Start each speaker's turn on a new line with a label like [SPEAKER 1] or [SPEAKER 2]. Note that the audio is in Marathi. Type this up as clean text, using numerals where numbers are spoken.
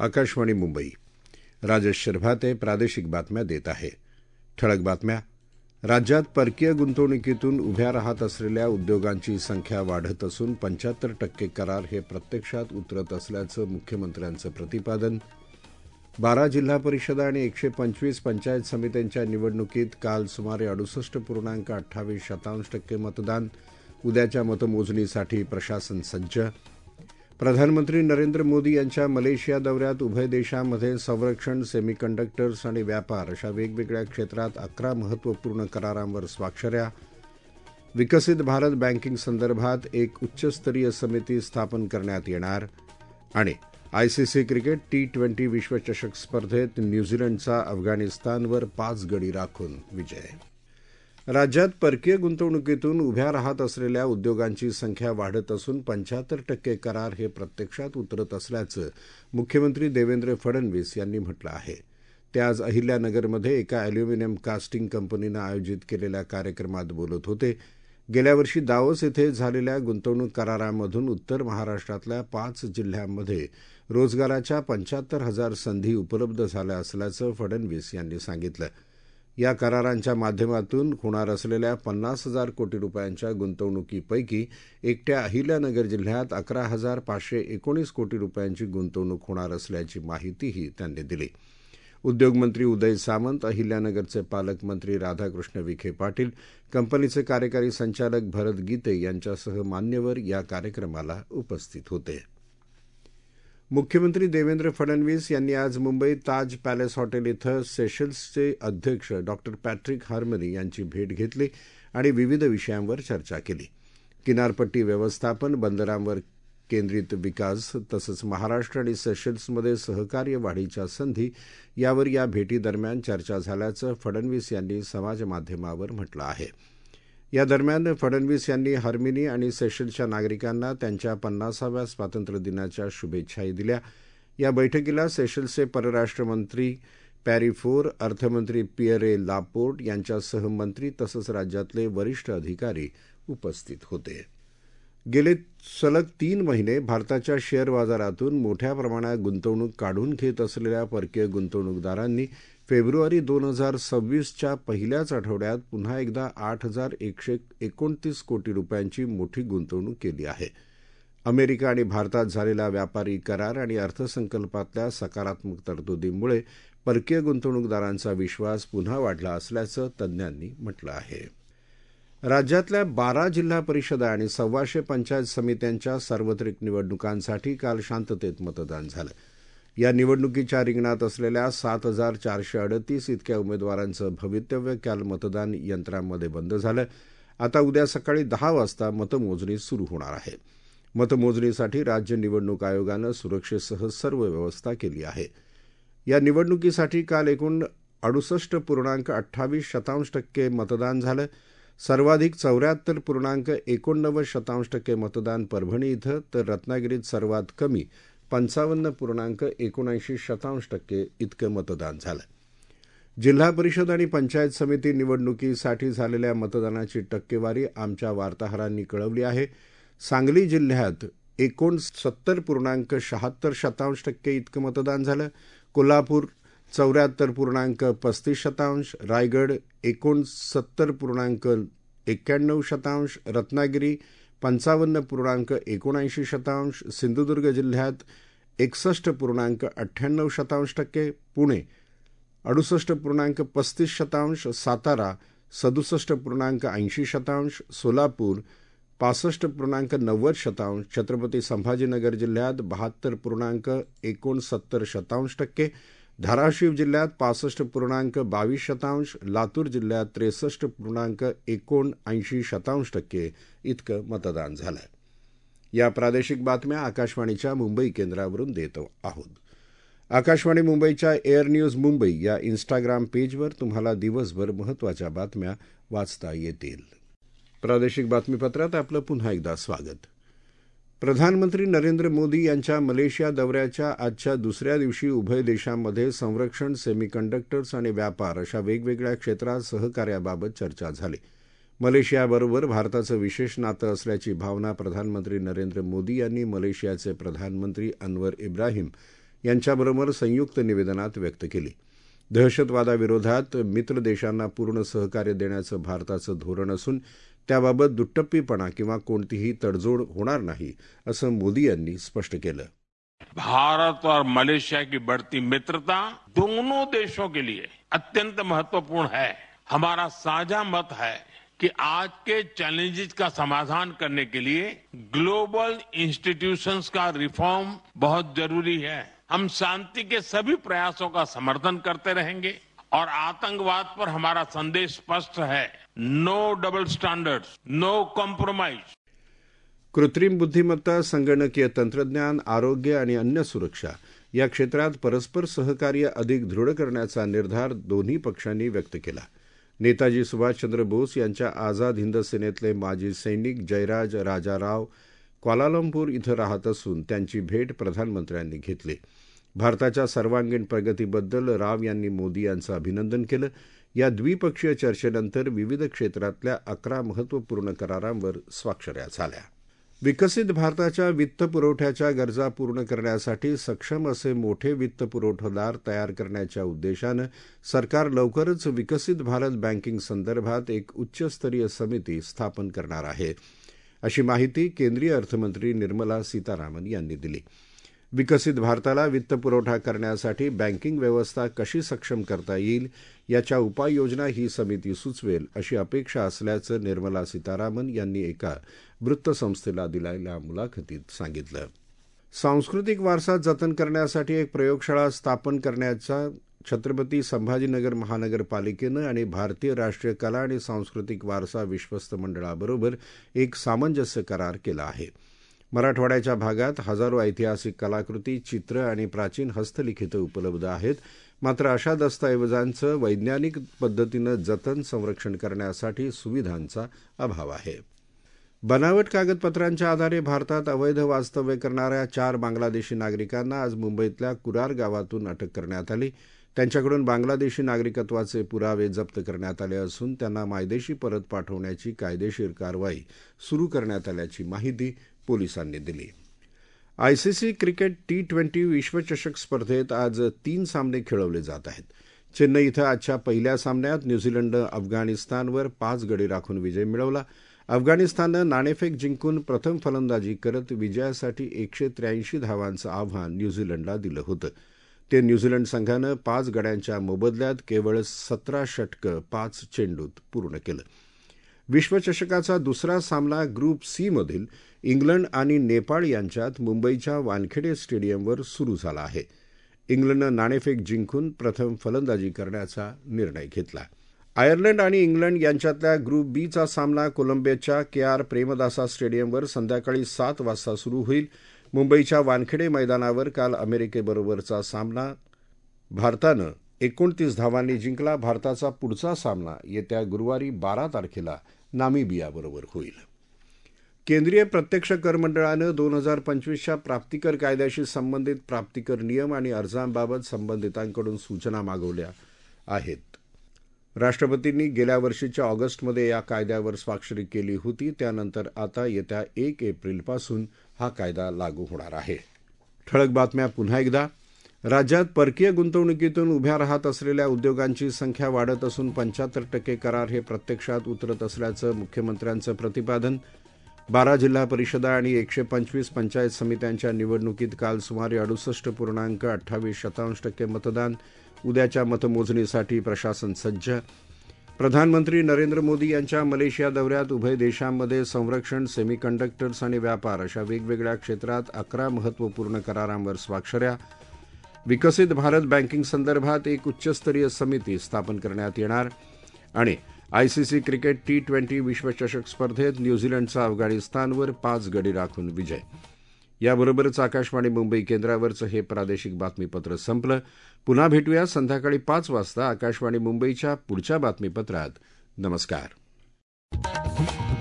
[SPEAKER 1] आकाशवाणी मुंबई. राजेश शिरभाते प्रादेशिक बातम्या देत आहे. ठळक बातम्या. राज्यात परकीय गुंतवणुकीतून उभ्या राहत असलेल्या उद्योगांची संख्या वाढत असून 75% करार हे प्रत्यक्षात उतरत असल्याचं मुख्यमंत्र्यांचं प्रतिपादन. 12 जिल्हा परिषदा आणि 125 पंचायत समित्यांच्या निवडणुकीत काल सुमारे 68.28% मतदान. उद्याच्या मतमोजणीसाठी प्रशासन सज्ज. प्रधानमंत्री नरेंद्र मोदी यांच्या मलेशिया दौऱ्यात उभय देशांमध्ये संरक्षण, सेमीकंडक्टर्स आणि व्यापार अशा वेगवेगळ्या क्षेत्रात 11 महत्त्वपूर्ण करारांवर स्वाक्षऱ्या. विकसित भारत बँकिंग संदर्भात एक उच्चस्तरीय समिती स्थापन करण्यात येणार. आणि आयसीसी क्रिकेट T20 विश्वचषक स्पर्धेत न्यूझीलंडचा अफगाणिस्तानवर 5 गडी राखून विजय. राज्यात परकीय गुंतवणुकीतून उभ्या राहत असलेल्या उद्योगांची संख्या वाढत असून 75% करार हे प्रत्यक्षात उतरत असल्याचं मुख्यमंत्री देवेंद्र फडणवीस यांनी म्हटलं आहे. ते आज अहिल्यानगरमध्ये एका अॅल्युमिनियम कास्टिंग कंपनीनं आयोजित केलेल्या कार्यक्रमात बोलत होते. गेल्या वर्षी दावोस येथे झालेल्या गुंतवणूक करारामधून उत्तर महाराष्ट्रातल्या 5 जिल्ह्यांमध्ये रोजगाराच्या 75,000 संधी उपलब्ध झाल्या असल्याचं फडणवीस यांनी सांगितलं. या करारांच्या माध्यमातून होणार असलेल्या 50,000 कोटी रुपयांच्या गुंतवणुकीपैकी एकट्या अहिल्यानगर जिल्ह्यात 11,519 कोटी रुपयांची गुंतवणूक होणार असल्याची माहितीही त्यांनी दिली. उद्योगमंत्री उदय सामंत, अहिल्यानगरचे पालकमंत्री राधाकृष्ण विखे पाटील, कंपनीचे कार्यकारी संचालक भरत गीते यांच्यासह मान्यवर या कार्यक्रमाला उपस्थित होते. मुख्यमंत्री देवेंद्र फडणवीस यांनी आज मुंबईत ताज पॅलेस हॉटेल इथं सेशल्सचे अध्यक्ष डॉ. पॅट्रिक हार्मनी यांची भेट घेतली आणि विविध विषयांवर चर्चा केली. किनारपट्टी व्यवस्थापन, बंदरांवर केंद्रित विकास तसंच महाराष्ट्र आणि सेशल्समध्ये सहकार्य वाढीच्या संधी यावर या भेटीदरम्यान चर्चा झाल्याचं फडणवीस यांनी समाजमाध्यमावर म्हटलं आहे. या दरम्यान फडणवीस यांनी हार्मनी आणि सेशल्सच्या नागरिकांना त्यांच्या 50व्या स्वातंत्र्यदिनाच्या शुभेच्छाही दिल्या. या बैठकीला सेशल्सचे परराष्ट्रमंत्री पॅरी फोर, अर्थमंत्री पियरे लापोर्ट यांच्यासह मंत्री तसंच राज्यातले वरिष्ठ अधिकारी उपस्थित होते. गेले सलग 3 महिने भारताच्या शेअर बाजारातून मोठ्या प्रमाणात गुंतवणूक काढून घेत असलेल्या परकीय गुंतवणूकदारांनी फेब्रुवारी 2026च्या पहिल्याच आठवड्यात पुन्हा एकदा 8,129 कोटी रुपयांची मोठी गुंतवणूक केली आहे. अमेरिका आणि भारतात झालेला व्यापारी करार आणि अर्थसंकल्पातल्या सकारात्मक तरतुदींमुळे परकीय गुंतवणूकदारांचा विश्वास पुन्हा वाढला असल्याचं तज्ज्ञांनी म्हटलं आहे. राज्यातल्या 12 जिल्हा परिषदा आणि 125 पंचायत समित्यांच्या सार्वत्रिक निवडणुकांसाठी काल शांततेत मतदान झालं. या निवडणुकीच्या रिंगणात असलेल्या 7,438 इतक्या उमेदवारांचं भवितव्य काल मतदान यंत्रांमध्ये बंद झालं. आता उद्या सकाळी 10 वाजता मतमोजणी सुरू होणार आहे. मतमोजणीसाठी राज्य निवडणूक आयोगानं सुरक्षेसह सर्व व्यवस्था केली आहे. या निवडणुकीसाठी काल एकूण 68.28% मतदान झालं. सर्वाधिक 74.89% मतदान परभणी इथं तर रत्नागिरीत सर्वात कमी 55.79% इतकं मतदान झालं. जिल्हा परिषद आणि पंचायत समिती निवडणुकीसाठी झालेल्या मतदानाची टक्केवारी आमच्या वार्ताहरांनी कळवली आहे. सांगली जिल्ह्यात 69.76% इतकं मतदान झालं. कोल्हापूर 74.35%, रायगड 69.91%, रत्नागिरी 55.79%, सिंधुदुर्ग जिल्ह्यात 61.98%, पुणे 68.35%, सातारा 67.80%, सोलापूर 65.90%, छत्रपती संभाजीनगर जिल्ह्यात 72.69%, धाराशिव जिल्ह्यात 65.22%, लातूर जिल्ह्यात 63.79% इतकं मतदान झालं. या प्रादेशिक बातम्या आकाशवाणीच्या मुंबई केंद्रावरून देत आहोत. आकाशवाणी मुंबईच्या एअर न्यूज मुंबई या इन्स्टाग्राम पेजवर तुम्हाला दिवसभर महत्त्वाच्या बातम्या वाचता येतील. प्रादेशिक बातमीपत्रात आपलं पुन्हा एकदा स्वागत. प्रधानमंत्री नरेंद्र मोदी यांच्या मलेशिया दौऱ्याच्या आजच्या दुसऱ्या दिवशी उभय देशांमध्ये संरक्षण, सेमीकंडक्टर्स आणि व्यापार अशा वेगवेगळ्या क्षेत्रात सहकार्याबाबत चर्चा झाली. मलेशियाबरोबर भारताचं विशेष नातं असल्याची भावना प्रधानमंत्री नरेंद्र मोदी यांनी मलेशियाचे प्रधानमंत्री अन्वर इब्राहिम यांच्याबरोबर संयुक्त निवेदनात व्यक्त केली. दहशतवादाविरोधात मित्र देशांना पूर्ण सहकार्य देण्याचं भारताचं धोरण असून त्याबाबत दुट्टप्पीपणा किंवा कोणतीही तडजोड होणार नाही, असं मोदी यांनी स्पष्ट केलं.
[SPEAKER 2] भारत और मलेशिया की बढ़ती मित्रता दोनों देशों के लिए अत्यंत महत्वपूर्ण है. हमारा साझा मत है कि आज के चैलेंजेस का समाधान करने के लिए ग्लोबल इंस्टीट्यूशंस का रिफॉर्म बहुत जरूरी है. हम शांति के सभी प्रयासों का समर्थन करते रहेंगे और आतंकवाद पर हमारा संदेश स्पष्ट है. No double standards, no compromise.
[SPEAKER 1] कृत्रिम बुद्धिमत्ता, संगणकीय तंत्रज्ञान, आरोग्य आणि अन्न सुरक्षा या क्षेत्रात परस्पर सहकार्य अधिक दृढ करण्याचा निर्धार दोन्ही पक्षांनी व्यक्त केला. नेताजी सुभाषचंद्र बोस यांच्या आझाद हिंद सेनेतले माजी सैनिक जयराज राजाराव क्वालालंपूर इथं राहत असून त्यांची भेट प्रधानमंत्र्यांनी घेतली. भारताच्या सर्वांगीण प्रगतीबद्दल राव यांनी मोदी यांचं अभिनंदन केलं. या द्विपक्षीय चर्चेनंतर विविध क्षेत्रातल्या 11 महत्त्वपूर्ण करारांवर स्वाक्षऱ्या झाल्या. विकसित भारताच्या वित्तपुरवठ्याच्या गरजा पूर्ण करण्यासाठी सक्षम असे मोठे वित्तपुरवठादार तयार करण्याच्या उद्देशानं सरकार लवकरच विकसित भारत बँकिंग संदर्भात एक उच्चस्तरीय समिती स्थापन करणार आहे, अशी माहिती केंद्रीय अर्थमंत्री निर्मला सीतारामन यांनी दिली. विकसित भारताला वित्तपुरवठा करण्यासाठी बँकिंग व्यवस्था कशी सक्षम करता येईल याच्या उपाययोजना ही समिती सुचवेल, अशी अपेक्षा असल्याचं निर्मला सीतारामन यांनी एका वृत्तसंस्थेला दिलेल्या मुलाखतीत सांगितलं. सांस्कृतिक वारसा जतन करण्यासाठी एक प्रयोगशाळा स्थापन करण्याचा छत्रपती संभाजीनगर महानगरपालिकेनं आणि भारतीय राष्ट्रीय कला आणि सांस्कृतिक वारसा विश्वस्त मंडळाबरोबर एक सामंजस्य करार केला आहे. मराठवाड्याच्या भागात हजारो ऐतिहासिक कलाकृती, चित्र आणि प्राचीन हस्तलिखितं उपलब्ध आहेत. मात्र अशा दस्तऐवजांचं वैज्ञानिक पद्धतीनं जतन संरक्षण करण्यासाठी सुविधांचा अभाव आहे. बनावट कागदपत्रांच्या आधारे भारतात अवैध वास्तव्य करणाऱ्या 4 बांगलादेशी नागरिकांना आज मुंबईतल्या कुरार गावातून अटक करण्यात आली. त्यांच्याकडून बांगलादेशी नागरिकत्वाचे पुरावे जप्त करण्यात आले असून त्यांना मायदेशी परत पाठवण्याची कायदेशीर कारवाई सुरू करण्यात आल्याची माहिती पोलिसांनी दिली. आयसीसी क्रिकेट T20 विश्वचषक स्पर्धेत आज 3 सामने खेळवले जात आहेत. चेन्नई इथं आजच्या पहिल्या सामन्यात न्यूझीलंडनं अफगाणिस्तानवर 5 गडी राखून विजय मिळवला. अफगाणिस्ताननं नाणेफेक जिंकून प्रथम फलंदाजी करत विजयासाठी 183 धावांचं आव्हान न्यूझीलंडला दिलं होतं. ते न्यूझीलंड संघानं 5 गड्यांच्या मोबदल्यात केवळ 17 षटकं 5 चेंडूत पूर्ण केलं. विश्वचषकाचा दुसरा सामना ग्रुप सी मधील इंग्लंड आणि नेपाळ यांच्यात मुंबईच्या वानखेडे स्टेडियमवर सुरू झाला आहे. इंग्लंडनं नाणेफेक जिंकून प्रथम फलंदाजी करण्याचा निर्णय घेतला. आयर्लंड आणि इंग्लंड यांच्यातल्या ग्रुप बीचा सामना कोलंबियाच्या KR प्रेमदासा स्टेडियमवर संध्याकाळी 7 वाजता सुरू होईल. मुंबईच्या वानखेडे मैदानावर काल अमेरिकेबरोबरचा सामना भारतानं 29 धावांनी जिंकला. भारताचा पुढचा सामना येत्या गुरुवारी 12 तारखेला नामिबियाबरोबर होईल. केंद्रीय प्रत्यक्ष कर मंडळानं 2025च्या प्राप्तिकर कायद्याशी संबंधित प्राप्तिकर नियम आणि अर्जांबाबत संबंधितांकडून सूचना मागवल्या आहेत. राष्ट्रपतींनी गेल्या वर्षीच्या ऑगस्टमध्ये या कायद्यावर स्वाक्षरी केली होती. त्यानंतर आता येत्या 1 एप्रिलपासून हा कायदा लागू होणार आहे. ठळक बातम्या पुन्हा एकदा. राज्यात परकीय गुंतवणुकीतून उभ्या राहत असलेल्या उद्योगांची संख्या वाढत असून 75% करार हे प्रत्यक्षात उतरत असल्याचं मुख्यमंत्र्यांचं प्रतिपादन. 12 जिल्हा परिषदा आणि 125 पंचायत समित्यांच्या निवडणुकीत काल सुमारे 68.28% मतदान. उद्याच्या मतमोजणीसाठी प्रशासन सज्ज. प्रधानमंत्री नरेंद्र मोदी यांच्या मलेशिया दौऱ्यात उभय देशांमध्ये संरक्षण, सेमीकंडक्टर्स आणि व्यापार अशा वेगवेगळ्या क्षेत्रात 11 महत्त्वपूर्ण करारांवर स्वाक्षऱ्या. विकसित भारत बँकिंग संदर्भात एक उच्चस्तरीय समिती स्थापन करण्यात येणार. आणि आयसीसी क्रिकेट T20 विश्वचषक स्पर्धेत न्यूझीलंडचा अफगाणिस्तानवर 5 गडी राखून विजय. याबरोबरच आकाशवाणी मुंबई केंद्रावरचं हे प्रादेशिक बातमीपत्र संपलं. पुन्हा भेटूया संध्याकाळी 5 वाजता आकाशवाणी मुंबईच्या पुढच्या बातमीपत्रात. नमस्कार.